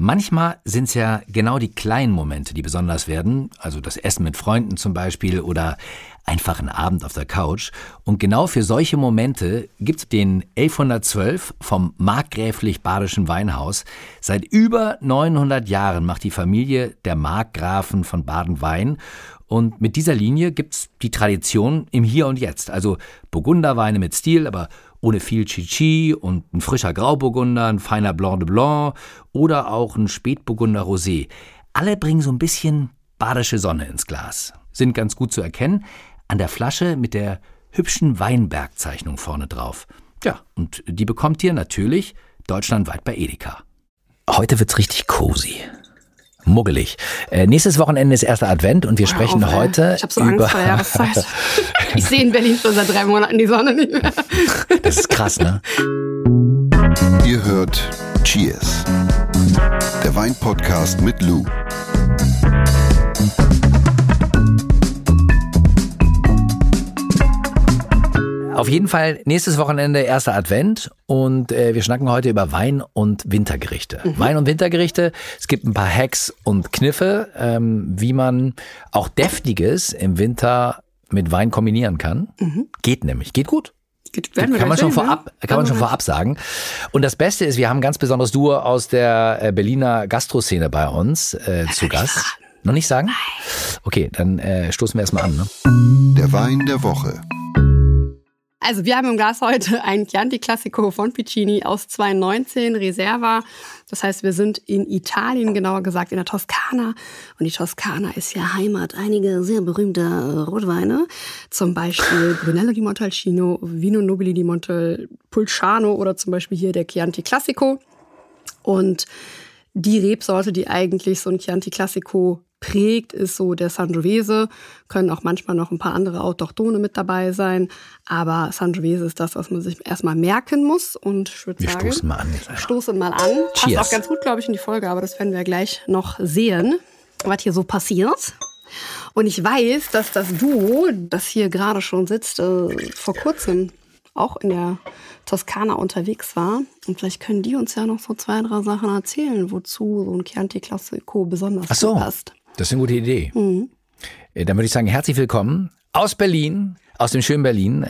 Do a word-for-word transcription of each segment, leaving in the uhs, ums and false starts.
Manchmal sind es ja genau die kleinen Momente, die besonders werden, also das Essen mit Freunden zum Beispiel oder einfach ein Abend auf der Couch. Und genau für solche Momente gibt's den elfhundertzwölf vom Markgräflich Badischen Weinhaus. Seit über neunhundert Jahren macht die Familie der Markgrafen von Baden Wein. Und mit dieser Linie gibt's die Tradition im Hier und Jetzt. Also Burgunderweine mit Stil, aber ohne viel Chichi und ein frischer Grauburgunder, ein feiner Blanc de Blanc oder auch ein Spätburgunder Rosé. Alle bringen so ein bisschen badische Sonne ins Glas. Sind ganz gut zu erkennen an der Flasche mit der hübschen Weinbergzeichnung vorne drauf. Ja, und die bekommt ihr natürlich deutschlandweit bei Edeka. Heute wird's richtig cozy. Muggelig. Äh, nächstes Wochenende ist erster Advent und wir Wow, sprechen ey. heute Ich habe so über... Angst vor der Jahreszeit. Ich sehe in Berlin schon seit drei Monaten die Sonne nicht mehr. Das ist krass, ne? Ihr hört Cheers, der Weinpodcast mit Lou. Auf jeden Fall nächstes Wochenende erster Advent und äh, wir schnacken heute über Wein und Wintergerichte. Mhm. Wein und Wintergerichte, es gibt ein paar Hacks und Kniffe, ähm, wie man auch Deftiges im Winter mit Wein kombinieren kann. Mhm. Geht nämlich, geht gut. Geht, kann man schon sehen, vorab, ne? kann man schon vorab sagen. Und das Beste ist, wir haben ein ganz besonderes Duo aus der Berliner Gastroszene bei uns äh, zu Gast. Sagen. Noch nicht sagen? Nein. Okay, dann äh, stoßen wir erstmal an. Ne? Der Wein der Woche. Also wir haben im Glas heute ein Chianti Classico von Piccini aus zweitausendneunzehn, Reserva. Das heißt, wir sind in Italien, genauer gesagt in der Toskana. Und die Toskana ist ja Heimat einiger sehr berühmter Rotweine. Zum Beispiel Brunello di Montalcino, Vino Nobile di Montepulciano oder zum Beispiel hier der Chianti Classico. Und die Rebsorte, die eigentlich so ein Chianti Classico prägt, ist so der Sangiovese. Können auch manchmal noch ein paar andere Autochtone mit dabei sein. Aber Sangiovese ist das, was man sich erstmal merken muss. Und ich würde sagen, wir stoßen mal an. Stoßen mal an. Passt auch ganz gut, glaube ich, in die Folge. Aber das werden wir gleich noch sehen, was hier so passiert. Und ich weiß, dass das Duo, das hier gerade schon sitzt, äh, vor kurzem auch in der Toskana unterwegs war. Und vielleicht können die uns ja noch so zwei, drei Sachen erzählen, wozu so ein Chianti Classico besonders Ach so, passt. Das ist eine gute Idee. Mhm. Dann würde ich sagen, herzlich willkommen aus Berlin, aus dem schönen Berlin.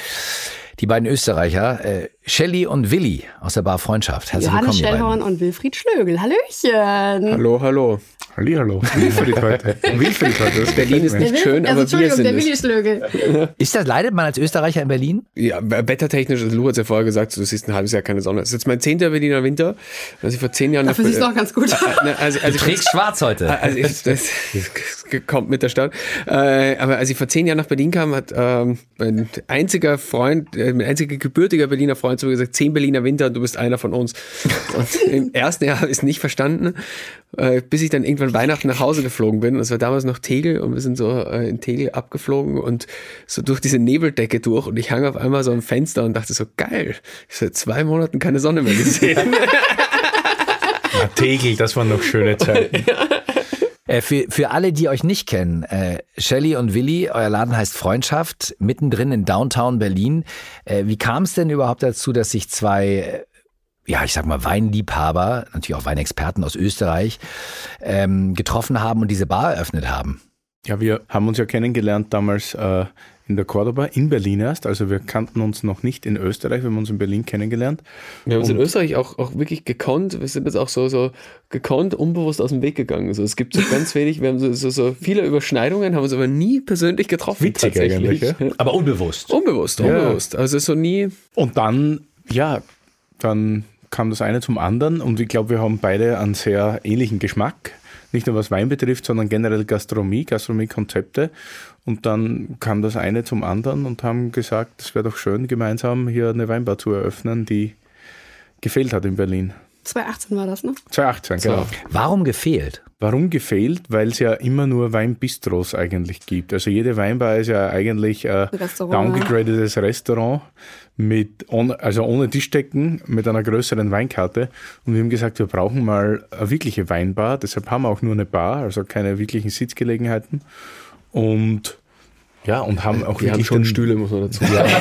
Die beiden Österreicher, Shelley und Willi aus der Bar Freundschaft. Herzlich Johannes willkommen, Schellhorn und Wilfried Schlögl. Hallöchen. Hallo, hallo. Hallihallo. Wilfried heute. Wilfried heute. Das Berlin ist nicht schön, also, aber wir sind der es. Willi Schlögl. Ist das, leidet man als Österreicher in Berlin? Ja, wettertechnisch, Lou hat es ja vorher gesagt, du siehst ein halbes Jahr keine Sonne. Es ist jetzt mein zehnter Berliner Winter. Also ich vor zehn Jahren... Dafür siehst du auch ganz gut. Also, also, du trägst ich, schwarz heute. Also ich, das, das kommt mit der Stadt. Äh, aber als ich vor zehn Jahren nach Berlin kam, hat ähm, mein einziger Freund, äh, mein einziger gebürtiger Berliner Freund zu mir gesagt, zehn Berliner Winter und du bist einer von uns. Und im ersten Jahr habe ich es nicht verstanden, äh, bis ich dann irgendwann Weihnachten nach Hause geflogen bin. Das war damals noch Tegel und wir sind so äh, in Tegel abgeflogen und so durch diese Nebeldecke durch und ich hang auf einmal so am Fenster und dachte so, geil, ich habe seit zwei Monaten keine Sonne mehr gesehen. Ja, Tegel, das waren noch schöne Zeiten. Äh, für, für alle, die euch nicht kennen, äh, Shelley und Willi, euer Laden heißt Freundschaft, mittendrin in Downtown Berlin. Äh, wie kam es denn überhaupt dazu, dass sich zwei... Äh, ja, ich sag mal, Weinliebhaber, natürlich auch Weinexperten aus Österreich, ähm, getroffen haben und diese Bar eröffnet haben? Ja, wir haben uns ja kennengelernt damals äh, in der Cordoba, in Berlin erst. Also wir kannten uns noch nicht in Österreich, wir haben uns in Berlin kennengelernt. Wir haben uns und in Österreich auch, auch wirklich gekonnt, wir sind jetzt auch so, so gekonnt, unbewusst aus dem Weg gegangen. Also es gibt so ganz wenig, wir haben so, so, so viele Überschneidungen, haben uns aber nie persönlich getroffen. Witzig tatsächlich. eigentlich, ja? Aber unbewusst. Unbewusst, unbewusst. Ja. Also so nie. Und dann, ja, dann kam das eine zum anderen und ich glaube, wir haben beide einen sehr ähnlichen Geschmack, nicht nur was Wein betrifft, sondern generell Gastronomie, Gastronomie-Konzepte und dann kam das eine zum anderen und haben gesagt, es wäre doch schön, gemeinsam hier eine Weinbar zu eröffnen, die gefehlt hat in Berlin. zweitausendachtzehn war das, ne? zweitausendachtzehn, genau. Warum gefehlt? Warum gefehlt? Weil es ja immer nur Weinbistros eigentlich gibt. Also jede Weinbar ist ja eigentlich ein downgegradetes Restaurant mit ohne, also ohne Tischdecken, mit einer größeren Weinkarte. Und wir haben gesagt, wir brauchen mal eine wirkliche Weinbar. Deshalb haben wir auch nur eine Bar, also keine wirklichen Sitzgelegenheiten. Und Ja, und haben auch Die wirklich haben schon den, Stühle, muss man dazu sagen.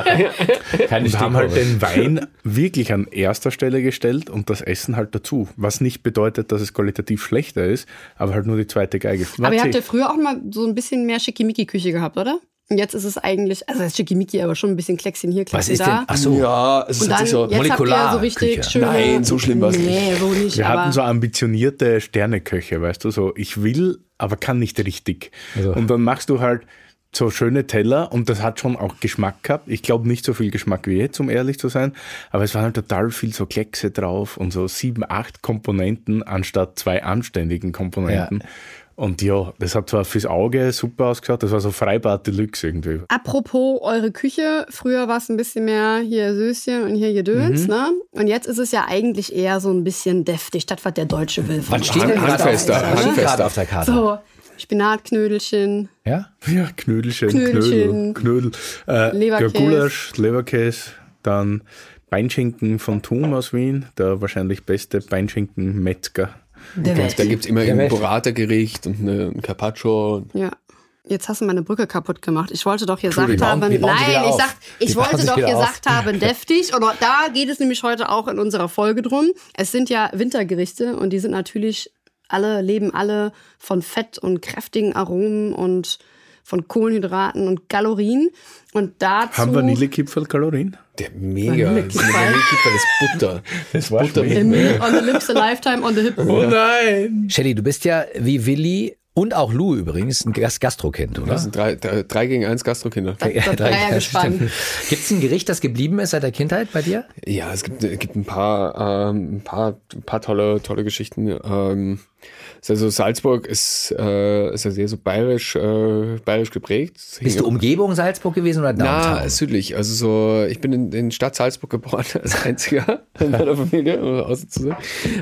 Keine und haben halt den Wein wirklich an erster Stelle gestellt und das Essen halt dazu. Was nicht bedeutet, dass es qualitativ schlechter ist, aber halt nur die zweite Geige. Aber ihr habt ja früher auch mal so ein bisschen mehr Schickimicki-Küche gehabt, oder? Und jetzt ist es eigentlich, also das ist Schickimicki, aber schon ein bisschen Kleckschen hier, Kleckschen Was ist da. denn? Ach so. Ja, es ist Und dann, nicht so. jetzt habt ihr so richtig Molekularküche. schöne... Nein, so schlimm war's Nee, so nicht. Wir aber hatten so ambitionierte Sterneköche, weißt du, so ich will, aber kann nicht richtig. Also. Und dann machst du halt so schöne Teller und das hat schon auch Geschmack gehabt. Ich glaube nicht so viel Geschmack wie jetzt, um ehrlich zu sein, aber es waren halt total viel so Kleckse drauf und so sieben, acht Komponenten anstatt zwei anständigen Komponenten. Ja. Und ja, das hat zwar fürs Auge super ausgeschaut, das war so Freibad Deluxe irgendwie. Apropos eure Küche, früher war es ein bisschen mehr hier Söschen und hier Gedöns, Mhm. ne? Und jetzt ist es ja eigentlich eher so ein bisschen deftig, das, was der Deutsche will. von Was steht uns. denn gerade auf, Handfester, was steht handfester. gerade auf der Karte? So, Spinatknödelchen, Ja? Ja, Knödelchen, Knödelchen. Knödel, Knödel, äh, Leberkäse. ja, Gulasch, Leberkäse, dann Beinschinken von Thum aus Wien, der wahrscheinlich beste Beinschinken-Metzger. der Da Welt. gibt es immer Ja, ein Welt. Burrata-Gericht und eine, ein Carpaccio. Ja. Jetzt hast du meine Brücke kaputt gemacht. Ich wollte doch gesagt Entschuldigung, haben, wir bauen sie nein, wieder ich, auf. sag, ich Wir bauen wollte sie doch wieder gesagt auf. haben, deftig. Und da geht es nämlich heute auch in unserer Folge drum. Es sind ja Wintergerichte und die sind natürlich alle, leben alle von Fett und kräftigen Aromen und von Kohlenhydraten und Kalorien. Und dazu Haben Vanillekipferl Kalorien? Der mega. Vanillekipferl. Das Vanillekipferl ist Butter. Das war Butter. Im- on the lips a lifetime, on the hip. Oh nein! Shelly, du bist ja wie Willi und auch Lou übrigens ein Gas- Gastrokind, oder? Das sind drei, drei, drei gegen eins Gastrokinder. Das, das Dreiergespann. Gibt es ein Gericht, das geblieben ist seit der Kindheit bei dir? Ja, es gibt, es gibt ein paar, ähm, ein paar, ein paar tolle, tolle Geschichten. Ähm, also Salzburg ist, äh, ist ja sehr so bayerisch, äh, bayerisch geprägt. Bist du Umgebung Salzburg gewesen oder Downtown? Na, südlich. Also so, ich bin in, in Stadt Salzburg geboren als einziger in meiner Familie, um außen zu sein.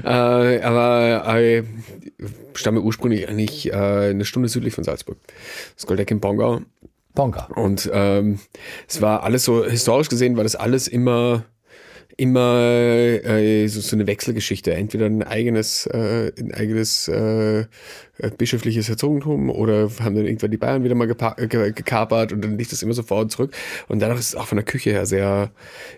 Äh, aber äh, stamme ursprünglich eigentlich äh, eine Stunde südlich von Salzburg. Das Goldeck im Bongau. Bonker. Und ähm, es war alles so, historisch gesehen war das alles immer immer äh, so, so eine Wechselgeschichte. Entweder ein eigenes, äh, ein eigenes äh, bischöfliches Herzogentum oder haben dann irgendwann die Bayern wieder mal gepa- ge- gekapert und dann liegt das immer so vor und zurück. Und dadurch ist es auch von der Küche her sehr,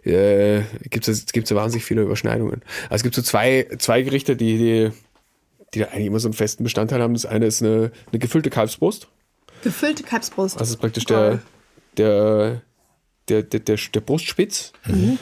äh, gibt es gibt's ja wahnsinnig viele Überschneidungen. Also es gibt so zwei, zwei Gerichte, die, die, die da eigentlich immer so einen festen Bestandteil haben. Das eine ist eine, eine gefüllte Kalbsbrust. Gefüllte Kalbsbrust. Das ist praktisch der, der, der, der, der, der Brustspitz. Mhm.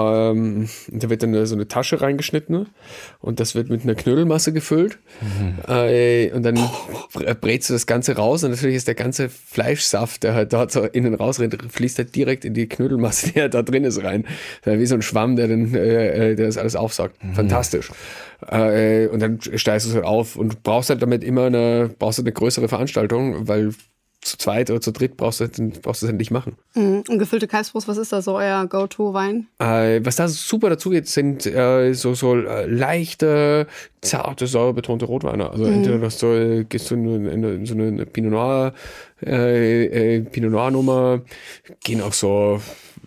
Ähm, da wird dann so eine Tasche reingeschnitten und das wird mit einer Knödelmasse gefüllt. Mhm. Äh, und dann brätst du das Ganze raus und natürlich ist der ganze Fleischsaft, der halt dort so innen rausrennt, fließt halt direkt in die Knödelmasse, die halt da drin ist, rein. Das ist wie so ein Schwamm, der, dann, äh, der das alles aufsaugt. Mhm. Fantastisch. Äh, und dann steigst du es halt auf und brauchst halt damit immer eine, brauchst halt eine größere Veranstaltung, weil zu zweit oder zu dritt brauchst du brauchst du das halt nicht machen. Mhm. Und gefüllte Kalbsbrust, was ist da so euer Go-To-Wein? Äh, was da super dazu geht, sind äh, so, so äh, leichte, zarte, säurebetonte Rotweine. Also mhm. entweder das so, gehst du in, in, in so eine Pinot Noir, äh, äh, Pinot Noir Nummer, gehen auch so,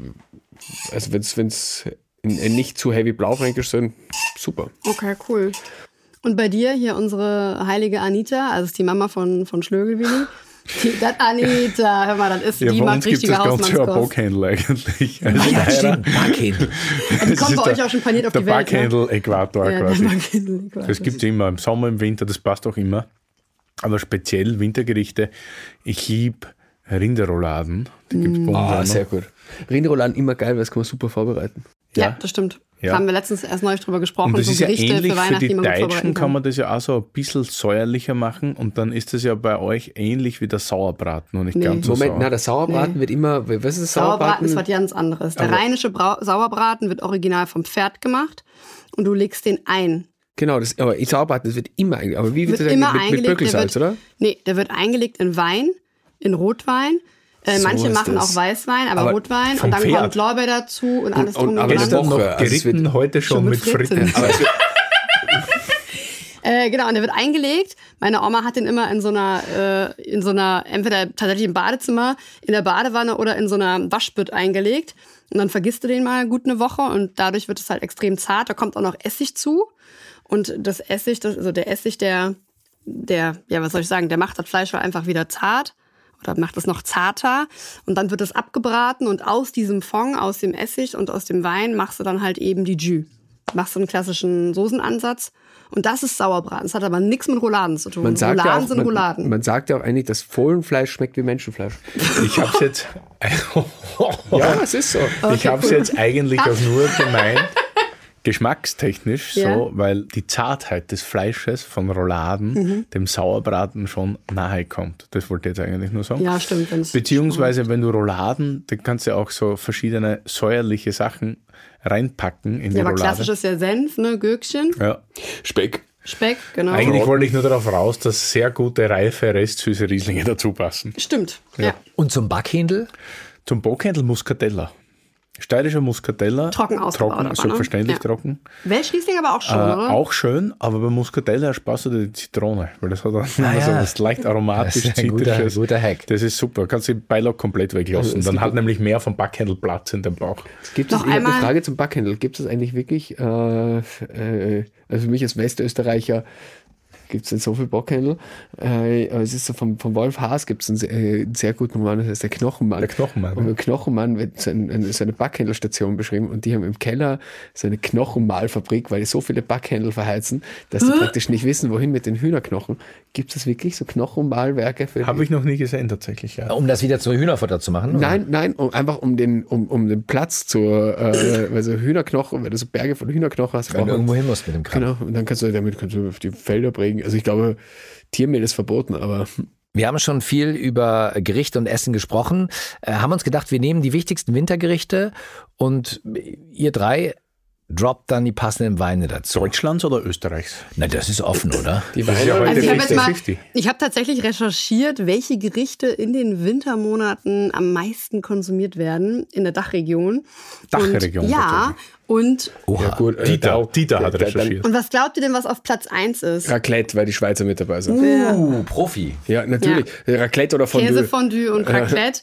also wenn's wenn's in, in nicht zu heavy blaufränkisch sind, super. Okay, cool. Und bei dir hier unsere heilige Anita, also ist die Mama von, von Schlögelwilli. Die, das Anita, hör mal, das ist, Ja, die bei macht uns gibt es richtige das ganze Jahr Hausmannskost. Backhändel eigentlich. Also Ah ja, daher- stimmt, Backhändel. Die Das kommt ist bei der- euch auch schon paniert auf Der die Welt. Ne? Backhändel-Äquator Ja, der quasi. Backhändel, quasi. Das gibt es immer, im Sommer, im Winter, das passt auch immer. Aber speziell Wintergerichte, ich liebe Rinderrouladen. Die gibt es bei uns auch Ah, noch. sehr gut. Rinderrouladen immer geil, weil das kann man super vorbereiten. Ja, Ja. das stimmt. Ja. Da haben wir letztens erst neulich drüber gesprochen. Und das so ist ja Gerichte ähnlich für für, Weihnachten, die die man gut vorbereiten Deutschen, kann. kann man das ja auch so ein bisschen säuerlicher machen und dann ist das ja bei euch ähnlich wie der Sauerbraten und nicht Nee. ganz so Moment, sauer. na, der Sauerbraten Nee. wird immer, was ist das Sauerbraten Sauerbraten? ist was ganz anderes. Der Aber- rheinische Brau Sauerbraten wird original vom Pferd gemacht und du legst den ein. Genau, das, aber Sauerbraten, das wird immer eingelegt. Aber wie wird Wird das immer eigentlich? Mit, mit eingelegt, der Böckelsalz, wird, oder? Nee, der wird eingelegt in Wein, in Rotwein. Äh, So manche ist machen das. auch Weißwein, aber, Aber Rotwein. vom Und dann Pferd. kommt Lorbeer dazu und alles und- drum aber und das dran. Gestern noch Woche, also es geritten, wird- heute schon Schon mit mit Fritten. Fritten. Aber es wird, Äh, genau, und der wird eingelegt. Meine Oma hat den immer in so einer, äh, in so einer, entweder tatsächlich im Badezimmer, in der Badewanne oder in so einer Waschbütt eingelegt. Und dann vergisst du den mal gut eine Woche und dadurch wird es halt extrem zart. Da kommt auch noch Essig zu. Und das Essig, das, also der Essig, der, der, ja, was soll ich sagen, der macht das Fleisch halt einfach wieder zart. oder macht es noch zarter und dann wird es abgebraten und aus diesem Fond, aus dem Essig und aus dem Wein machst du dann halt eben die Jus. Machst du einen klassischen Soßenansatz und das ist Sauerbraten. Das hat aber nichts mit Rouladen zu tun. Man sagt Rouladen ja auch, sind man, Rouladen. Man sagt ja auch eigentlich, dass Fohlenfleisch schmeckt wie Menschenfleisch. Ich habe es jetzt... Ja, es ist so. Okay, ich habe es cool. jetzt eigentlich auch nur gemeint, geschmackstechnisch ja. so, weil die Zartheit des Fleisches von Rouladen mhm. dem Sauerbraten schon nahe kommt. Das wollte ich jetzt eigentlich nur sagen. Ja, stimmt. Beziehungsweise, wenn du Rouladen, dann kannst du ja auch so verschiedene säuerliche Sachen reinpacken in ja, die aber Roulade. Klassisch ist ja Senf, ne, Gürkchen. Ja. Speck. Speck, genau. Eigentlich wollte ich nur darauf raus, dass sehr gute, reife, restsüße Rieslinge dazu passen. Stimmt, ja. ja. Und zum Backhändel? Zum Backhändel Muscatella. Steirischer Muscatella. Trocken ausgebaut. Trocken, aber, selbstverständlich ne? ja. trocken. Welschriesling aber auch schon, äh, oder? Auch schön, aber bei Muscatella ersparst du dir die Zitrone, weil das hat dann ah, immer ja. so was leicht aromatisch, das ist ein guter, guter Hack. Das ist super, kannst du den Beilag komplett weglassen. Also, dann hat nämlich mehr vom Backhändel Platz in dem Bauch. Gibt es, ich habe eine Frage zum Backhändel. Gibt es eigentlich wirklich, äh, äh, also für mich als Westösterreicher, gibt es nicht so viel Backhändel. Äh, aber es ist so vom, vom Wolf Haas gibt es einen, äh, einen sehr guten Roman, das heißt der Knochenmann. Der Knochenmann. Und im Knochenmann wird so, ein, so eine Backhändelstation beschrieben und die haben im Keller so eine Knochenmahlfabrik, weil die so viele Backhändel verheizen, dass sie praktisch nicht wissen, wohin mit den Hühnerknochen. Gibt es wirklich so Knochenmahlwerke? Habe ich noch nie gesehen tatsächlich, ja. Um das wieder zu Hühnerfutter zu machen? Oder? Nein, nein, um, einfach um den, um, um den Platz zur, äh, weil so Hühnerknochen, wenn du so Berge von Hühnerknochen hast. Wenn du irgendwo hin musst mit dem Kram. Genau, und dann kannst du damit kannst du auf die Felder bringen. Also ich glaube, Tiermehl ist verboten, aber... Wir haben schon viel über Gerichte und Essen gesprochen, äh, haben uns gedacht, wir nehmen die wichtigsten Wintergerichte und ihr drei droppt dann die passenden Weine dazu. Deutschlands oder Österreichs? Na, das ist offen, oder? Die Weine. Ja also ich habe jetzt mal, fünfzig. ich habe tatsächlich recherchiert, welche Gerichte in den Wintermonaten am meisten konsumiert werden in der Dachregion. Dachregion? Und, ja, und, Oha. Ja, gut, äh, Dieter, da, Dieter hat da, da, recherchiert. und was glaubt ihr denn, was auf Platz eins ist? Raclette, weil die Schweizer mit dabei sind. Uh, Profi. Ja, natürlich. Raclette oder Fondue. Käsefondue und Raclette.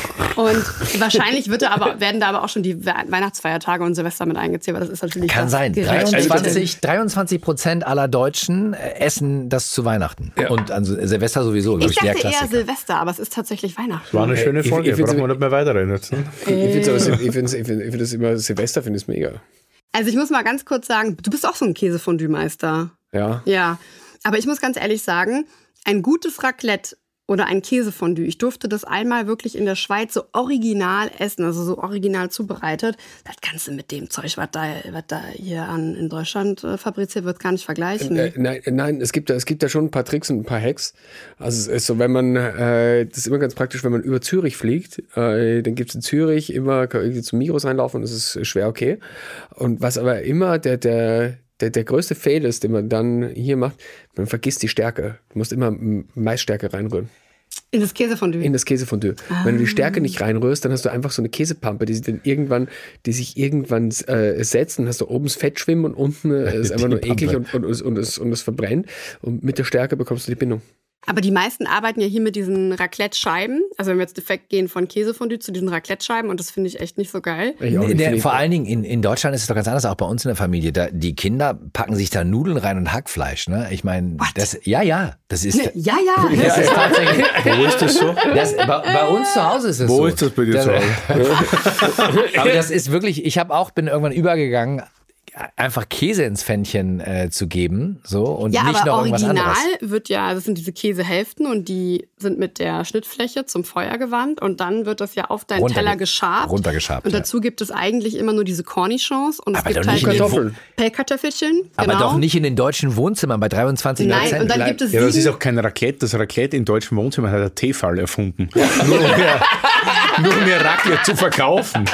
Und wahrscheinlich wird da aber, werden da aber auch schon die Weihnachtsfeiertage und Silvester mit eingezählt, weil das ist natürlich Kann das sein. Gericht. dreiundzwanzig, dreiundzwanzig Prozent aller Deutschen essen das zu Weihnachten. Ja. Und an Silvester sowieso, glaube Ich ich, der dachte eher Klassiker. Silvester, aber es ist tatsächlich Weihnachten. War eine schöne Ich- Folge, ich find's- brauchen wir nicht mehr weiterreden jetzt. Ne? Ich finde es ich find's, ich find, ich find das immer, Silvester finde ich mega. Also ich muss mal ganz kurz sagen, du bist auch so ein Käsefondue-Meister. Ja. Ja, aber ich muss ganz ehrlich sagen, ein gutes Raclette oder ein Käsefondue, ich durfte das einmal wirklich in der Schweiz so original essen, also so original zubereitet. Das kannst du mit dem Zeug, was da, was da hier an, in Deutschland äh, fabriziert wird, gar nicht vergleichen. Äh, nein, nein, es gibt da, es gibt da schon ein paar Tricks und ein paar Hacks. Also es ist so, wenn man, äh, das ist immer ganz praktisch, wenn man über Zürich fliegt, äh, dann gibt es in Zürich immer, kann irgendwie zum Migros reinlaufen und das ist schwer okay. Und was aber immer der, der, der, der größte Fail ist, den man dann hier macht, man vergisst die Stärke. Du musst immer Maisstärke reinrühren. In das Käsefondue? In das Käsefondue. Ah. Wenn du die Stärke nicht reinrührst, dann hast du einfach so eine Käsepampe, die sich dann irgendwann, die sich irgendwann äh, setzt und hast du oben das Fett schwimmen und unten äh, ist einfach nur eklig und, und, und, und, es, und es verbrennt. Und mit der Stärke bekommst du die Bindung. Aber die meisten arbeiten ja hier mit diesen Raclette-Scheiben. Also wenn wir jetzt defekt gehen von Käsefondue zu diesen Raclette-Scheiben und das finde ich echt nicht so geil. Ich auch In nicht, der, finde ich- vor allen Dingen in, in Deutschland ist es doch ganz anders, auch bei uns in der Familie. Da, die Kinder packen sich da Nudeln rein und Hackfleisch. Ne? Ich meine, das, ja, ja, das ist, Ja, ja. das ist tatsächlich, Wo ist das so? das, bei, bei uns zu Hause ist es so. Wo ist das bei dir zu Hause? Aber das ist wirklich, ich habe auch, bin irgendwann übergegangen, einfach Käse ins Pfännchen äh, zu geben, so, und Ja, nicht aber noch irgendwas original anderes. wird ja, das sind diese Käsehälften und die sind mit der Schnittfläche zum Feuer gewandt und dann wird das ja auf deinen Runterge- Teller geschabt. runtergeschabt, Und ja. dazu gibt es eigentlich immer nur diese Cornichons und Aber es gibt doch nicht halt in den Kartoffeln. Pellkartoffelchen. Aber genau. doch nicht in den deutschen Wohnzimmern bei dreiundzwanzig Nein, Prozent. und dann gibt es Ja, das ist sieben, auch kein Raclette. Das Raclette im deutschen Wohnzimmer hat der Tefal erfunden. Nur um mir, nur um mir Raclette zu verkaufen.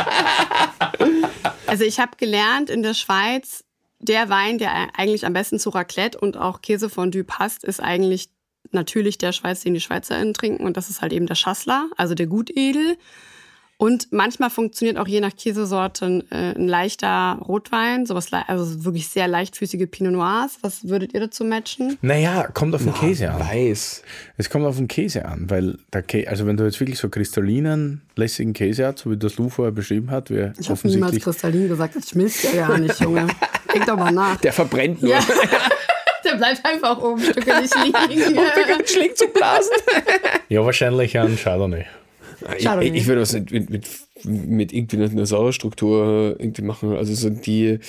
also ich habe gelernt in der Schweiz, der Wein, der eigentlich am besten zu Raclette und auch Käsefondue passt, ist eigentlich natürlich der Schweiz, den die SchweizerInnen trinken. Und das ist halt eben der Schassler, also der Gutedel. Und manchmal funktioniert auch je nach Käsesorte äh, ein leichter Rotwein, sowas, le- also wirklich sehr leichtfüßige Pinot Noirs. Was würdet ihr dazu matchen? Naja, kommt auf den Käse an. Weiß. Es kommt auf den Käse an, weil der Käse, also wenn du jetzt wirklich so kristallinen, lässigen Käse hast, so wie das Lou vorher beschrieben hat, wir Ich habe niemals offensichtlich kristallin gesagt, das schmilzt ja gar nicht, Junge. Denk doch mal nach. Der verbrennt nur. Ja. Der bleibt einfach oben, Stücke nicht liegen. Und schlägt zum Blasen. Ja, wahrscheinlich ein Chardonnay. Chardonnay. Ich, ich würde was mit, mit, mit, mit irgendwie einer Säurestruktur irgendwie machen. Also so die.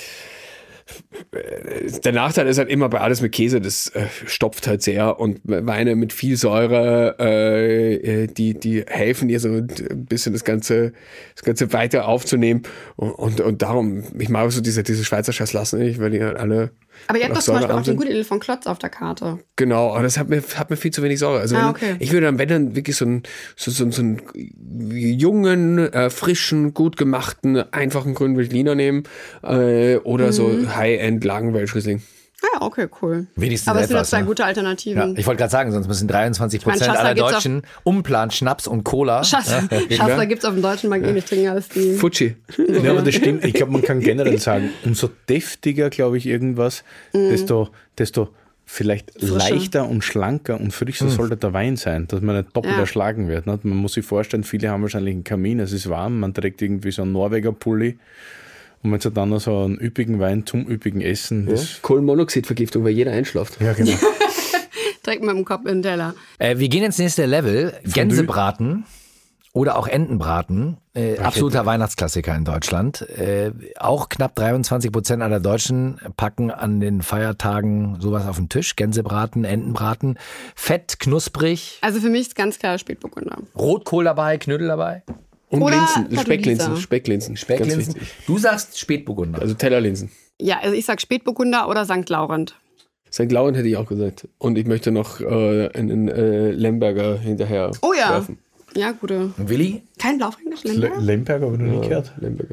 Der Nachteil ist halt immer bei alles mit Käse, das äh, stopft halt sehr und Weine mit viel Säure, äh, die, die helfen dir so ein bisschen das Ganze, das Ganze weiter aufzunehmen und, und, und darum, ich mag so diese, diese Schweizer Scheiß lassen nicht, weil die halt alle. Aber ihr habt nach doch zum Säure Beispiel auch arm den sind. Gutedel von Klotz auf der Karte. Genau, aber das hat mir, hat mir viel zu wenig Säure. Also Ah, wenn, okay. ich würde dann, wenn dann wirklich so einen, so, so, so einen jungen, äh, frischen, gut gemachten, einfachen grünen Veltliner nehmen äh, oder Mhm. so High-End Lagenwelsch-Riesling. Ah, okay, cool. Wenigstens Aber es sind doch etwas, zwei ne? gute Ja, Alternativen. ich wollte gerade sagen, sonst müssen dreiundzwanzig Prozent Schassler aller gibt's Deutschen umplanen Schnaps und Cola. Schassler, Schassler gibt es auf dem deutschen Markt eh nicht trinken als die. Fuji. Ja, aber das stimmt. Ich glaube, man kann generell sagen, umso deftiger, glaube ich, irgendwas, desto, desto vielleicht Frischer. leichter und schlanker und frischer sollte der Wein sein, dass man nicht doppelt Ja. erschlagen wird. Nicht? Man muss sich vorstellen, viele haben wahrscheinlich einen Kamin, es ist warm, man trägt irgendwie so einen Norweger Pulli und wenn es dann noch so einen üppigen Wein zum üppigen Essen, das Kohlenmonoxidvergiftung, weil jeder einschläft. ja genau. Direkt mit dem Kopf in den Teller. Äh, wir gehen ins nächste Level. Gänsebraten oder auch Entenbraten. Äh, absoluter Weihnachtsklassiker in Deutschland. Äh, auch knapp dreiundzwanzig Prozent aller Deutschen packen an den Feiertagen sowas auf den Tisch. Gänsebraten, Entenbraten. Fett, knusprig. Also für mich ist ganz klar Spätburgunder. Rotkohl dabei, Knödel dabei. Und Oder Linsen, Kartoffelisa. Specklinsen, Specklinsen, Ganz Specklinsen. wichtig. Du sagst Spätburgunder. Also Tellerlinsen. Ja, also ich sag Spätburgunder oder Sankt Laurent. Sankt Laurent hätte ich auch gesagt. Und ich möchte noch äh, einen äh, Lemberger hinterher Oh ja. werfen. Ja, gute. Und Willi? Kein Blaufränkisch, Le- Länder? Lemberger habe ich noch nie gehört. Lemberger.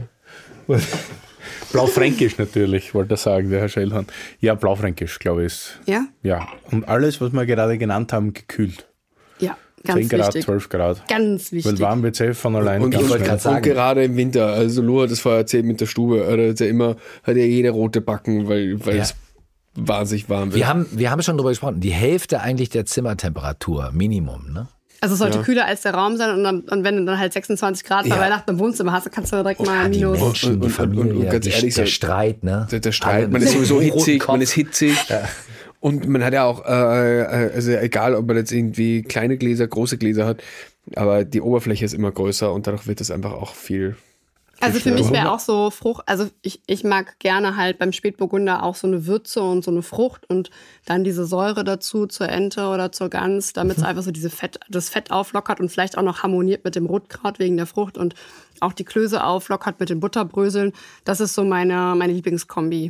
Blaufränkisch natürlich, wollte er sagen, der Herr Schellhorn. Ja, Blaufränkisch, glaube ich. Ist, Ja? ja, und alles, was wir gerade genannt haben, gekühlt. Ja, ganz zehn Grad, wichtig. zwölf Grad. Ganz Weil wichtig. warm wird es von allein Und, ganz ich wollte schnell. grad sagen. und gerade im Winter, also Lu hat es vorher erzählt mit der Stube, hat er ja immer, hat ja jeder rote Backen, weil, weil Ja. es wahnsinnig warm wird. Wir haben, wir haben schon drüber gesprochen. Die Hälfte eigentlich der Zimmertemperatur, Minimum, ne? Also es sollte Ja. kühler als der Raum sein und, dann, und wenn du dann halt sechsundzwanzig Grad bei Ja. Weihnachten im Wohnzimmer hast, dann kannst du direkt mal die minus. Menschen, Und- die und- Familie, und- und ganz die, ehrlich, der so- Streit, ne? Der, der Streit, Alle man ist mit sowieso dem roten hitzig, Kopf. man ist hitzig. Und man hat ja auch, äh, äh, also egal, ob man jetzt irgendwie kleine Gläser, große Gläser hat, aber die Oberfläche ist immer größer und dadurch wird es einfach auch viel. Also für mich schneller. wäre auch so Frucht, also ich, ich mag gerne halt beim Spätburgunder auch so eine Würze und so eine Frucht und dann diese Säure dazu zur Ente oder zur Gans, damit es einfach so diese Fett, das Fett auflockert und vielleicht auch noch harmoniert mit dem Rotkraut wegen der Frucht und auch die Klöße auflockert mit den Butterbröseln. Das ist so meine, meine Lieblingskombi.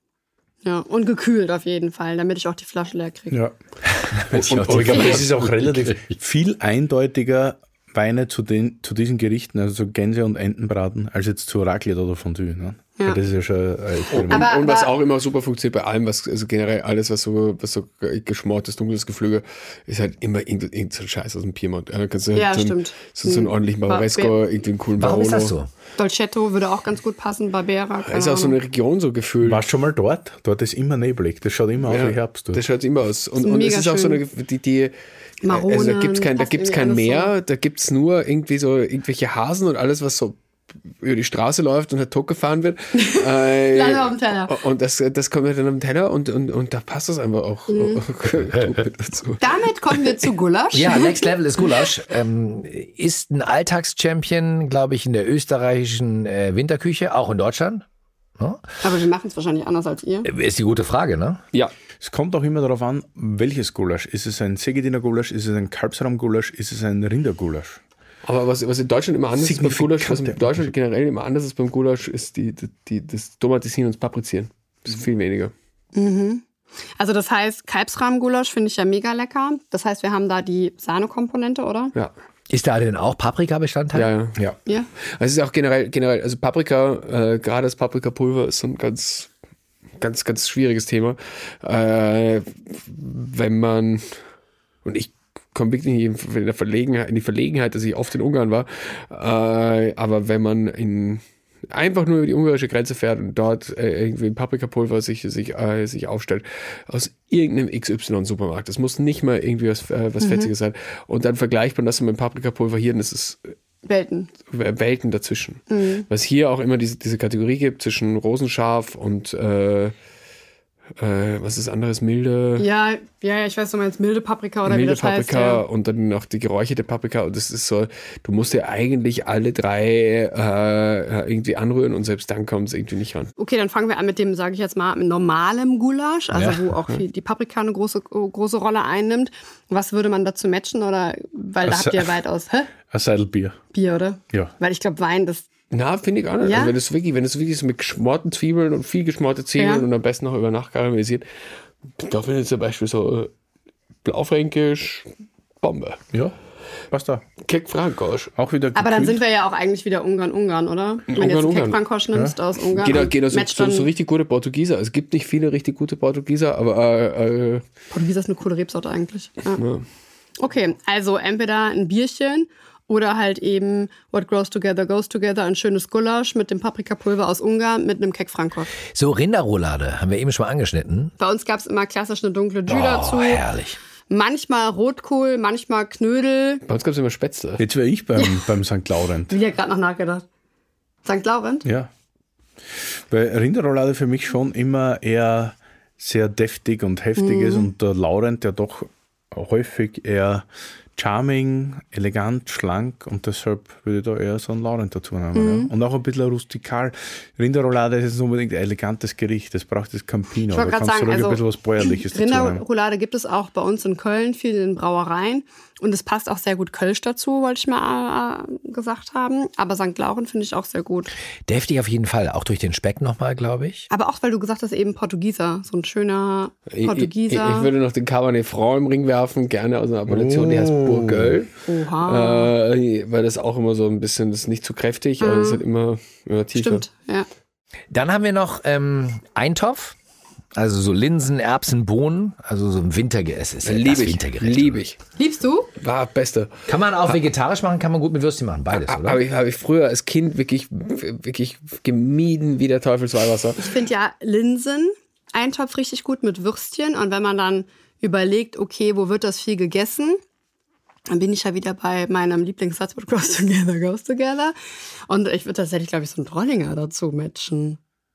Ja, und gekühlt auf jeden Fall, damit ich auch die Flasche leer kriege. Ja. Und, Und ich glaube, das ist auch relativ viel eindeutiger Weine zu, den, zu diesen Gerichten, also so Gänse- und Entenbraten, als jetzt zu Raclette oder Fondue. Ne? Ja. Weil das ist ja schon ein Experiment. Aber- und was aber- auch immer super funktioniert bei allem, was, also generell alles, was so, was so geschmortes, dunkles Geflügel, ist halt immer irgendein, irgendein so ein Scheiß aus dem Piemont. Da kannst du Ja, so, einen, stimmt. so, so einen ordentlichen Barbaresco, irgendwie einen coolen Warum Barolo. ist das so? Dolcetto würde auch ganz gut passen, Barbera. Das ist auch so eine Region so gefühlt. Warst du schon mal dort? Dort ist immer neblig. Das schaut immer aus Ja, wie Herbst. dort. das schaut immer aus. Und, ist und es mega ist auch so eine, schön. die, die Maronen, also da gibt's kein, da passt gibt's irgendwie kein alles Meer, da gibt's nur irgendwie so irgendwelche Hasen und alles, was so über die Straße läuft und halt tot gefahren wird. äh, Lange auf dem Teller. Und das, das kommt halt dann auf den Teller und, und, und da passt das einfach auch Mhm. dazu. Damit kommen wir zu Gulasch. Ja, Next Level ist Gulasch. Ähm, ist ein Alltagschampion, glaube ich, in der österreichischen äh, Winterküche, auch in Deutschland. Ja? Aber wir machen es wahrscheinlich anders als ihr. Ist die gute Frage, ne? Ja, Es kommt auch immer darauf an, welches Gulasch. Ist es ein Segediner Gulasch? Ist es ein Kalbsrahm-Gulasch? Ist es ein Rindergulasch? aber was, was in Deutschland immer anders ist beim Gulasch, was in Signifikante Deutschland generell immer anders ist beim Gulasch, ist die, die, die, das Tomatisieren und das Paprizieren. Das ist viel weniger. Also das heißt, Kalbsrahmgulasch finde ich ja mega lecker. Das heißt, wir haben da die Sahnekomponente, oder? Ja. Ist da denn auch Paprika-Bestandteil? Ja, ja. Ja. Ja. Also es ist auch generell, generell, also Paprika, äh, gerade das Paprikapulver ist so ein ganz, ganz, ganz schwieriges Thema. Äh, wenn man, und ich komme wirklich in der Verlegenheit, in die Verlegenheit, dass ich oft in Ungarn war, äh, aber wenn man in einfach nur über die ungarische Grenze fährt und dort äh, irgendwie ein Paprikapulver sich, sich, äh, sich aufstellt, aus irgendeinem X Y-Supermarkt. Das muss nicht mal irgendwie was, äh, was Fetziges sein. Und dann vergleicht man das mit dem Paprikapulver hier, und das ist Welten. Welten dazwischen. Was hier auch immer diese, diese Kategorie gibt zwischen rosenscharf und äh, äh, was ist anderes, milde... Ja, ja, ich weiß, du meinst milde Paprika oder milde wie das heißt. Paprika Ja. und dann noch die geräucherte Paprika. Und das ist so, du musst ja eigentlich alle drei äh, irgendwie anrühren und selbst dann kommt es irgendwie nicht ran. Okay, dann fangen wir an mit dem, sage ich jetzt mal, mit normalem Gulasch, also Ja. wo auch viel die Paprika eine große, große Rolle einnimmt. Was würde man dazu matchen? Oder, weil da Also- habt ihr weitaus, hä? Ein Seidelbier. Bier, oder? Ja. Weil ich glaube, Wein, das Na, finde ich auch nicht. Ja? Also wenn du es wirklich, wenn du es wirklich so mit geschmorten Zwiebeln und viel geschmorte Zwiebeln Ja. und am besten noch über Nacht karamellisiert, da finde ich zum Beispiel so äh, Blaufränkisch, Bombe. Ja, passt da. Keck Frankosch. Auch wieder Aber dann gekühlt. sind wir ja auch eigentlich wieder Ungarn-Ungarn, oder? Wenn du Ungarn, jetzt Ungarn. Keck-Frankosch nimmst aus Ungarn. Geht, und geht also matcht so, dann- so richtig gute Portugieser. Es gibt nicht viele richtig gute Portugieser, aber äh, äh, Portugieser ist eine coole Rebsorte eigentlich. Ja. ja. Okay, also entweder ein Bierchen oder halt eben What Grows Together Goes Together, ein schönes Gulasch mit dem Paprikapulver aus Ungarn mit einem Keck Frankosch. So, Rinderroulade haben wir eben schon mal angeschnitten. Bei uns gab es immer klassisch eine dunkle Jus Oh, dazu. herrlich. Manchmal Rotkohl, manchmal Knödel. Bei uns gab es immer Spätzle. Jetzt wäre ich beim, beim Sankt Laurent. Wie ja gerade noch nachgedacht. Sankt Laurent? Ja. Weil Rinderroulade für mich schon immer eher sehr deftig und heftig ist und der Laurent ja doch häufig eher charming, elegant, schlank und deshalb würde ich da eher so einen Laurent dazu nehmen. Ja. Und auch ein bisschen rustikal. Rinderroulade ist jetzt nicht unbedingt ein elegantes Gericht, das braucht das Campino. Ich Da wollte gerade kannst du sagen, ruhig also ein bisschen was Bäuerliches dazu nehmen. Rinderroulade gibt es auch bei uns in Köln, viel in den Brauereien. Und es passt auch sehr gut Kölsch dazu, wollte ich mal äh, gesagt haben. Aber Sankt Laurent finde ich auch sehr gut. Deftig auf jeden Fall, auch durch den Speck nochmal, glaube ich. Aber auch, weil du gesagt hast, eben Portugieser. So ein schöner Ich, ich, Portugieser. ich würde noch den Cabernet Franc im Ring werfen, gerne aus einer Appellation, die heißt Bourgueil. Oha. Äh, weil das auch immer so ein bisschen, das ist nicht zu kräftig, aber es ist halt immer, immer tiefer. Stimmt, ja. Dann haben wir noch ähm, Eintopf, also so Linsen, Erbsen, Bohnen, also so ein Wintergericht. Ist ja das Liebe ich, Wintergericht. liebe ich. Liebst du? War Beste. Kann man auch vegetarisch machen, kann man gut mit Würstchen machen, beides, oder? Habe ich, hab ich früher als Kind wirklich, wirklich gemieden wie der Teufel Weihwasser. Ich finde ja Linsen, Eintopf richtig gut mit Würstchen. Und wenn man dann überlegt, okay, wo wird das viel gegessen? Dann bin ich ja wieder bei meinem Lieblingssatz, What Goes Together, Goes Together. Und ich würde tatsächlich, glaube ich, so einen Drollinger dazu matchen.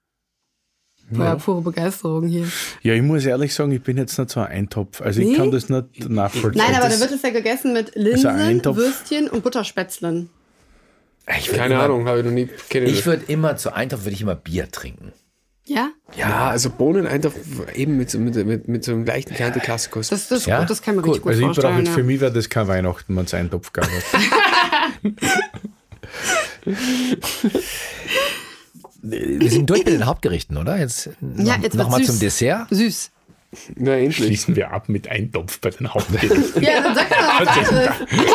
Ja. Pure Begeisterung hier. Ja, ich muss ehrlich sagen, ich bin jetzt nicht so ein Eintopf. Also Nee? ich kann das nicht nachvollziehen. Nein, aber das, da wird es ja gegessen mit Linsen, Also Eintopf. Würstchen und Butterspätzlen. Ich würd Keine immer, Ahnung, habe ich noch nie kenne Ich würde immer zu Eintopf würde ich immer Bier trinken. Ja? Ja, also Bohneneintopf eben mit, so- mit, mit, mit so einem leichten Chianti Classicus. Das, das, Ja? das kann man richtig gut also ich brauche vorstellen. jetzt, Ja. für mich wäre das kein Weihnachten, wenn es Eintopf gab. Wir sind durch mit den Hauptgerichten, oder? Jetzt, Ja, jetzt nochmal wird's zum süß. Dessert. Süß. Na, endlich. Schließen wir ab mit Eintopf bei den Hauptgerichten. Ja, dann sag doch noch was anderes.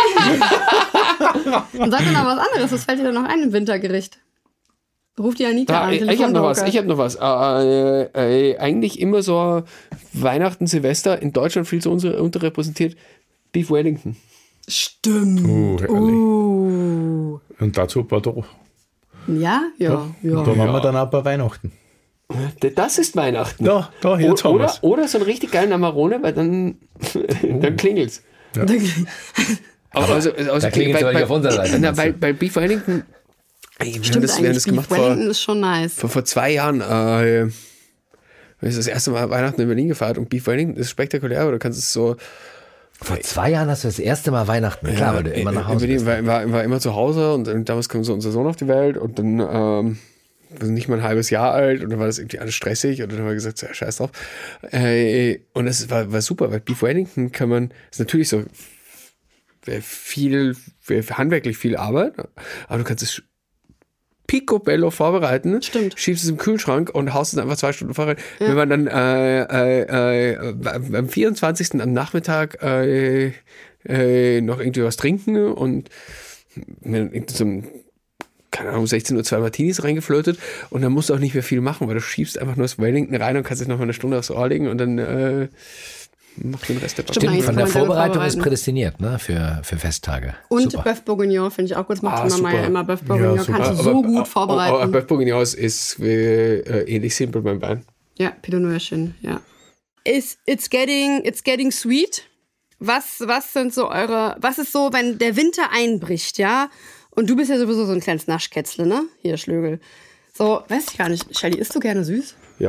Dann sag doch noch was anderes. Was fällt dir denn noch ein im Wintergericht? Ruf die Anita Da, an. ich ich habe noch was, ich Telefondrucker. habe noch was. Äh, äh, eigentlich immer so Weihnachten, Silvester, in Deutschland viel zu unter, unterrepräsentiert, Beef Wellington. Stimmt. Oh, herrlich. Uh. Und dazu Bordeaux. Ja? Ja. ja. Und da waren wir dann auch bei Weihnachten. Das ist Weihnachten. Da, da, jetzt haben oder, wir's. oder so einen richtig geilen Amarone, weil dann, dann klingelt's. Aber also, also, da klingelt's aber nicht auf unserer Seite, Na, meinst weil, du? weil Beef Wellington, ey, wir haben Stimmt das, wir haben das eigentlich. gemacht Beef vor, Wellington ist schon nice. vor, vor zwei Jahren. Äh, wir sind das erste Mal Weihnachten in Berlin gefeiert und Beef Wellington ist spektakulär, aber du kannst es so. Vor zwei Jahren hast du das erste Mal Weihnachten. Klar, weil du immer nach Hause Berlin bist. war, war, war immer zu Hause und dann, damals kam so unser Sohn auf die Welt und dann ähm, wir sind nicht mal ein halbes Jahr alt und dann war das irgendwie alles stressig und dann haben wir gesagt, so, ja, scheiß drauf. Äh, und das war, war super, weil Beef Wellington kann man, ist natürlich so viel, handwerklich viel Arbeit, aber du kannst es picobello vorbereiten, Stimmt. schiebst es im Kühlschrank und haust es einfach zwei Stunden vorher. Ja. Wenn man dann äh, äh, äh, am vierundzwanzigsten am Nachmittag äh, äh, noch irgendwie was trinken und mit so einem, keine Ahnung, sechzehn Uhr zwei Martinis reingeflötet und dann musst du auch nicht mehr viel machen, weil du schiebst einfach nur das Wellington rein und kannst es noch mal eine Stunde aufs Ohr legen und dann äh, mach den Rest der Stimmt, Stimmt, eigentlich von kann der man selber Vorbereitung ist vorbereiten. prädestiniert, ne? Für, für Festtage. Und Super. Bœuf Bourguignon finde ich auch gut. Das macht Ah, Mama super. ja immer. Bœuf Bourguignon Ja, super. kannst du so gut vorbereiten. Aber Bœuf Bourguignon ist äh, ähnlich simpel beim Wein. Ja, Pinot Noirchen, ja. Is, it's getting, it's getting sweet. Was, was sind so eure, was ist so, wenn der Winter einbricht, ja? Und du bist ja sowieso so ein kleines Naschkätzle, ne? Hier, Schlögel. So, weiß ich gar nicht. Shelly, isst du gerne süß? Ja.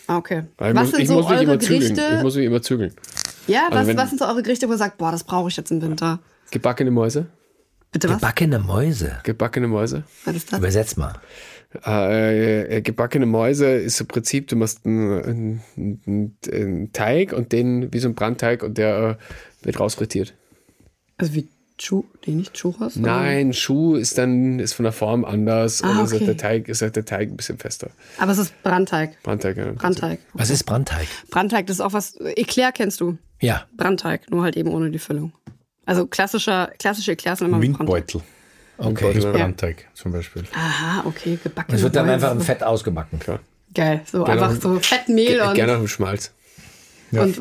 Okay. Weil Was ich sind muss, so ich muss mich eure immer zügeln. Gerichte? Ich muss mich immer zügeln. Ja, was, wenn- was sind so eure Gerichte, wo ihr sagt, boah, das brauche ich jetzt im Winter? Gebackene Mäuse. Bitte was? Gebackene Mäuse. Gebackene Mäuse. Was ist das? Übersetz mal. Äh, äh, gebackene Mäuse ist im Prinzip, du machst einen, einen, einen Teig und den wie so ein Brandteig und der äh, wird rausfrittiert. Also wie Chu, nee, nicht Churros? oder? Nein, Schuh ist dann ist von der Form anders Ah, und ist okay. der Teig ist halt der Teig ein bisschen fester. Aber es ist Brandteig. Brandteig, ja. Brandteig. Was ist Brandteig? Brandteig, das ist auch was, Eclair kennst du? Ja. Brandteig, nur halt eben ohne die Füllung. Also klassischer, klassische Eclairs sind immer mit Brandteig. Windbeutel. Okay. Das Ja. Brandteig zum Beispiel. Aha, okay, gebacken. Es wird dann einfach im Fett ausgebacken. Klar. Geil, so Gerne einfach auch- so Fettmehl Ge- und... Gerne auch im Schmalz. Ja. und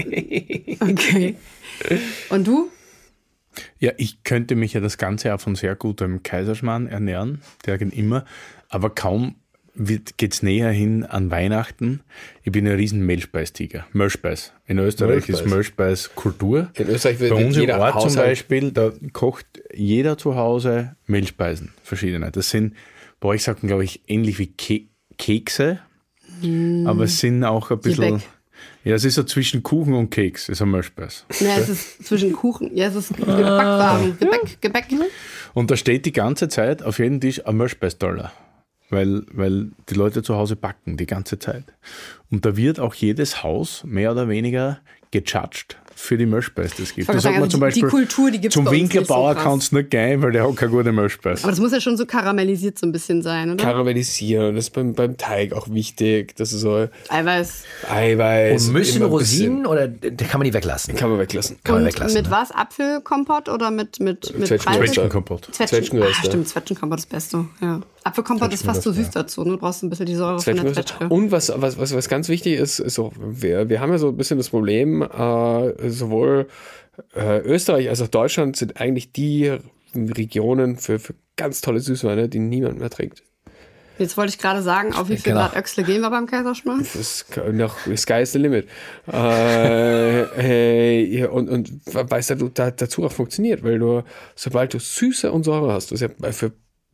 okay. Und du? Ja, ich könnte mich ja das ganze Jahr von sehr gutem Kaiserschmarrn ernähren, der geht immer, aber kaum geht es näher hin an Weihnachten. Ich bin ein riesen Mehlspeistiger, Mehlspeis. In Österreich Mehlspeis. ist Mehlspeis Kultur. In Österreich wird, Bei wird uns im jeder Ort zum Haushalt- Beispiel, da kocht jeder zu Hause Mehlspeisen, verschiedene. Das sind, bei euch sagt man, glaube ich, ähnlich wie Ke Kekse, aber es sind auch ein bisschen... Gebäck. Ja, es ist so zwischen Kuchen und Keks, ist ein Mehlspeis. Ja, es ist zwischen Kuchen. Ja, es ist Gebackwaren. Gebäck, Gebäck. Und da steht die ganze Zeit auf jedem Tisch ein Mehlspeis-Dollar. Weil, weil die Leute zu Hause backen die ganze Zeit. Und da wird auch jedes Haus mehr oder weniger gejudged für die Mehlspeis, die es gibt. wollte Da sagt sagen, man zum also die- die Beispiel, Kultur, die gibt's zum bei uns nicht so Winklerbauer krass. kannst du nicht gehen, weil der hat keine gute Mehlspeis. Aber das muss ja schon so karamellisiert so ein bisschen sein, oder? Karamellisieren, das ist beim, beim Teig auch wichtig, dass es so Eiweiß. Eiweiß. Und müssen immer ein bisschen- Rosinen oder da kann man die weglassen? Kann man weglassen. Kann man Und weglassen. mit ne? was? Apfelkompott oder mit, mit, mit Zwetschgen- Preiselbeeren? Zwetschgenkompott. Zwetschgen. Zwetschgenröster. Ah, stimmt, Zwetschgenkompott ist das Beste. Ja. Apfelkompott ist fast so süß dazu. Ne? Du brauchst ein bisschen die Säure von der Zwetschge. Und was, was, was, was ganz wichtig ist, ist so, wir, wir haben ja so ein bisschen das Problem, äh, sowohl äh, Österreich als auch Deutschland sind eigentlich die Regionen für, für ganz tolle Süßweine, die niemand mehr trinkt. Jetzt wollte ich gerade sagen, auf wie viel Genau. Grad Öxle gehen wir beim Kaiserschmarrn? Das ist noch Sky is the limit. äh, äh, ja, und, und weil es da, da, dazu auch funktioniert, weil du, sobald du Süße und Säure hast, was ja bei- für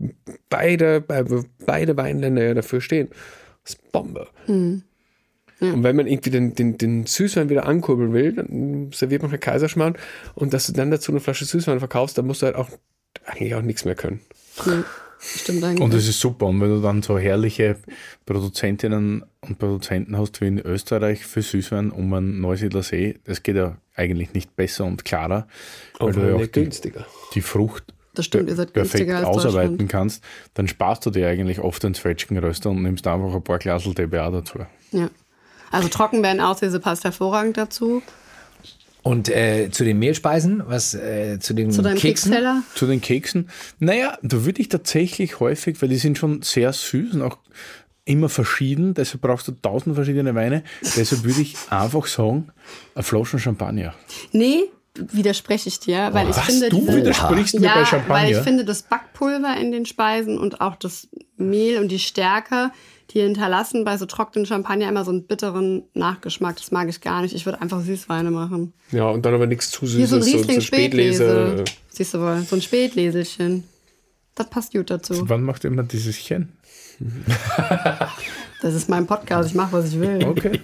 beide, bei, beide Weinländer ja dafür stehen, das ist Bombe. Und wenn man irgendwie den, den, den Süßwein wieder ankurbeln will, dann serviert man halt Kaiserschmarrn und dass du dann dazu eine Flasche Süßwein verkaufst, dann musst du halt auch eigentlich auch nichts mehr können. Ja, stimmt eigentlich. Und es ist super. Und wenn du dann so herrliche Produzentinnen und Produzenten hast wie in Österreich für Süßwein um einen Neusiedler See, das geht ja eigentlich nicht besser und klarer, weil Aber du ja auch nicht die, günstiger. die Frucht Das stimmt, ihr seid perfekt günstiger als ausarbeiten Deutschland. kannst, dann sparst du dir eigentlich oft den Zwetschgenröster und nimmst einfach ein paar Glasl T B A dazu. Ja. Also Trockenbeeren-Auslese passt hervorragend dazu. Und äh, zu den Mehlspeisen, was äh, zu den Zu deinem Keksen? Keksteller. Zu den Keksen, naja, da würde ich tatsächlich häufig, weil die sind schon sehr süß und auch immer verschieden, deshalb brauchst du tausend verschiedene Weine, deshalb würde ich einfach sagen, eine Flasche Champagner. Nee, widerspreche ich dir, weil ich Was, finde... du diese- widersprichst mir ja, bei Champagner? weil ich finde, das Backpulver in den Speisen und auch das Mehl und die Stärke, die hinterlassen bei so trockenen Champagner immer so einen bitteren Nachgeschmack. Das mag ich gar nicht. Ich würde einfach Süßweine machen. Ja, und dann aber nichts zu Hier so ein Süßes, so, Riesling so Spätlese. Spätlese. Siehst du wohl, so ein Spätleselchen. Das passt gut dazu. Wann macht immer dieses Chen? Das ist mein Podcast. Ich mache, was ich will. Okay.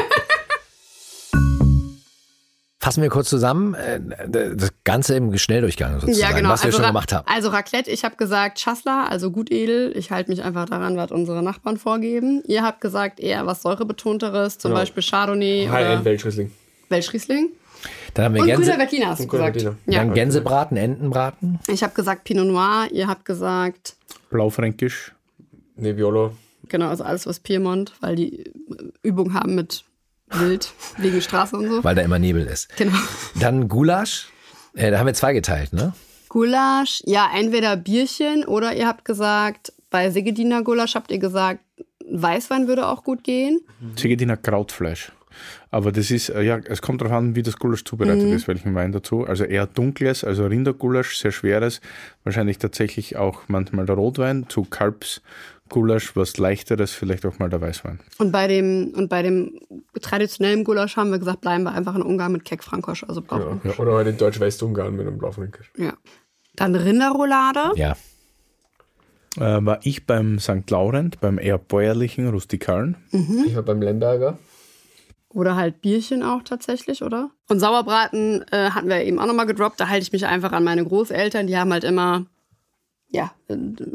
Fassen wir kurz zusammen, äh, das Ganze im Schnelldurchgang sozusagen, Ja, genau. was wir also, schon Ra- gemacht haben. Also Raclette, ich habe gesagt Schassler, also gut edel. Ich halte mich einfach daran, was unsere Nachbarn vorgeben. Ihr habt gesagt eher was säurebetonteres, zum Genau. Beispiel Chardonnay High-End oder Weltschriesling. Welschriesling. Dann haben wir Und Gänse, Grüner Veltliner hast du Grüner gesagt. Veltliner. Ja. dann Gänsebraten, Entenbraten. Ich habe gesagt Pinot Noir, ihr habt gesagt, Blaufränkisch. Nebbiolo. genau, also alles was Piemont, weil die Übung haben mit Wild, wegen Straße und so. Weil da immer Nebel ist. Genau. Dann Gulasch, äh, da haben wir zwei geteilt, ne? Gulasch, ja, entweder Bierchen oder ihr habt gesagt, bei Segediner Gulasch habt ihr gesagt, Weißwein würde auch gut gehen. Segediner Krautfleisch. Aber das ist, äh, ja, es kommt darauf an, wie das Gulasch zubereitet Mhm. ist, welchen Wein dazu. Also eher dunkles, also Rindergulasch, sehr schweres. Wahrscheinlich tatsächlich auch manchmal der Rotwein. Zu Kalbsgulasch was leichteres, vielleicht auch mal der Weißwein. Und bei dem, und bei dem traditionellen Gulasch haben wir gesagt, bleiben wir einfach in Ungarn mit Keck Frankosch, also Blaufränkisch. Ja. Oder halt in Deutsch-Westungarn mit einem Blaufränkisch. Ja. Dann Rinderroulade. Ja. Äh, war ich beim Sankt Laurent, beim eher bäuerlichen, rustikalen. Mhm. Ich war beim Lemberger. Oder halt Bierchen auch tatsächlich, oder? Und Sauerbraten äh, hatten wir eben auch nochmal gedroppt. Da halte ich mich einfach an meine Großeltern. Die haben halt immer, ja, äh,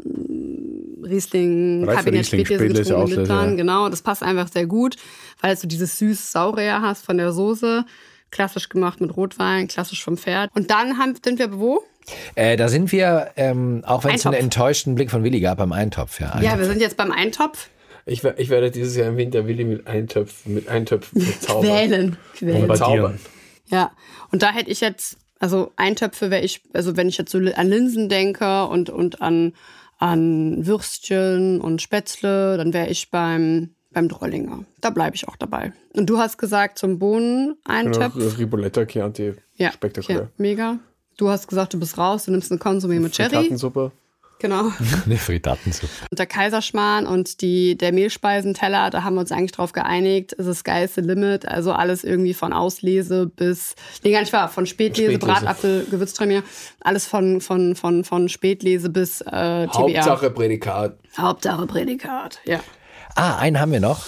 Riesling, Reife Kabinett, Riesling, Spätlese Spätlese, getrunken mit Auslese, dran. ja. Genau, das passt einfach sehr gut, weil du dieses süß-saure hast von der Soße. Klassisch gemacht mit Rotwein, klassisch vom Pferd. Und dann haben, sind wir wo? Äh, da sind wir, ähm, auch wenn es einen Eintopf. enttäuschten Blick von Willi gab, beim Eintopf. Ja, Ja, Eintopf. wir sind jetzt beim Eintopf. Ich, wer- ich werde dieses Jahr im Winter Willi mit Eintöpfen, mit Eintöpfen verzaubern. Quälen. Quälen. Verzaubern. Ja, und da hätte ich jetzt, also Eintöpfe wäre ich, also wenn ich jetzt so an Linsen denke und, und an, an Würstchen und Spätzle, dann wäre ich beim, beim Drollinger. Da bleibe ich auch dabei. Und du hast gesagt, zum Bohnen Eintopf. Genau, Riboletta, Chianti, Ja, spektakulär. ja, mega. Du hast gesagt, du bist raus, du nimmst eine Konsumé mit Cherry. Frittatensuppe. Genau. Eine Frittatensuppe. Und der Kaiserschmarrn und die, der Mehlspeisenteller, da haben wir uns eigentlich drauf geeinigt, ist das geilste Limit. Also alles irgendwie von Auslese bis, nee, gar nicht wahr, von Spätlese, Spätlese. Bratapfel, Gewürztraminer, alles von, von, von, von Spätlese bis äh, T B R. Hauptsache Prädikat. Hauptsache Prädikat, ja. Ah, einen haben wir noch.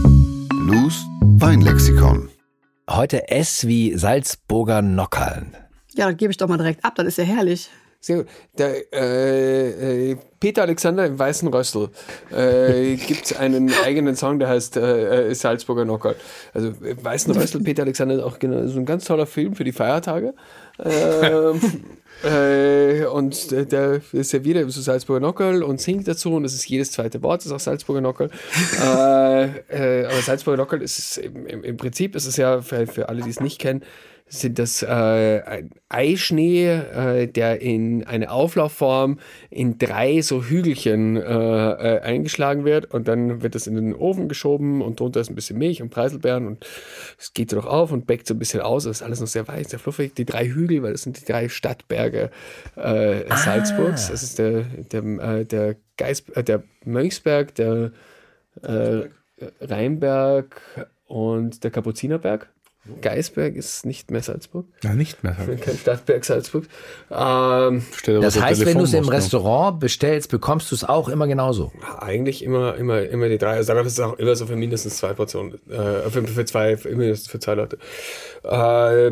Lou's Weinlexikon. Heute S wie Salzburger Nockerln. Ja, das gebe ich doch mal direkt ab, das ist ja herrlich. Sehr gut. Der äh, äh, Peter Alexander im Weißen Rössl äh, gibt es einen eigenen Song, der heißt äh, äh, Salzburger Nockerl. Also im Weißen Rössl, Peter Alexander ist auch genau, so ein ganz toller Film für die Feiertage. Ähm, äh, und der, der serviert eben so Salzburger Nockerl und singt dazu und das ist jedes zweite Wort, das ist auch Salzburger Nockerl. äh, äh, aber Salzburger Nockerl ist es im, im, im Prinzip, ist es ja für, für alle, die es nicht kennen, sind das äh, ein Eischnee, äh, der in eine Auflaufform in drei so Hügelchen äh, äh, eingeschlagen wird und dann wird das in den Ofen geschoben und drunter ist ein bisschen Milch und Preiselbeeren und es geht so noch auf und bäckt so ein bisschen aus. Das ist alles noch sehr weich, sehr fluffig. Die drei Hügel, weil das sind die drei Stadtberge äh, Salzburgs. Das ist der, der, äh, der, Geis, äh, der Mönchsberg, der äh, Rheinberg und der Kapuzinerberg. Geisberg ist nicht mehr Salzburg. Ja, nicht mehr. Kein Stadtberg Salzburg. Ähm, Steht aber Das so heißt, wenn du es im Telefonmuster. Restaurant bestellst, bekommst du es auch immer genauso. eigentlich immer, immer, immer die drei. Also darauf ist es auch immer so für mindestens zwei Portionen. Äh, für, für zwei, für, mindestens für zwei Leute. Äh,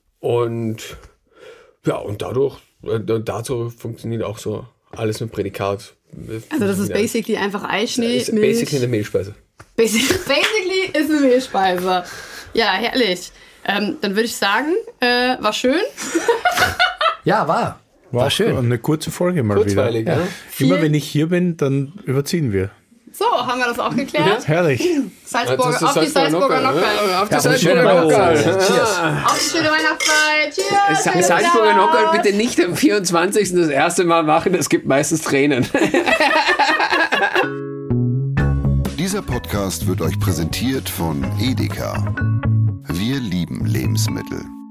und ja, und dadurch, äh, dazu funktioniert auch so alles mit Prädikat. Also das ist basically einfach Eischnee, ist Milch. basically eine Mehlspeise. Basic, basically ist eine Mehlspeise. Ja, herrlich. Ähm, dann würde ich sagen, äh, war schön. Ja, war. War, War schön. Eine kurze Folge mal Kurzweilig, wieder. ja. Immer wenn ich hier bin, dann überziehen wir. So, haben wir das auch geklärt? Herrlich. Salzburger, Jetzt hast du auf die Salzburger Nockerl, Nockerl. ne? Auf die Ja, Salzburger schöne Nockerl. Weihnachtszeit. Cheers. Auf die schöne Weihnachtszeit. Cheers. Sa- Salzburger Nockerl bitte nicht am vierundzwanzigsten das erste Mal machen, es gibt meistens Tränen. Dieser Podcast wird euch präsentiert von Edeka. Wir lieben Lebensmittel.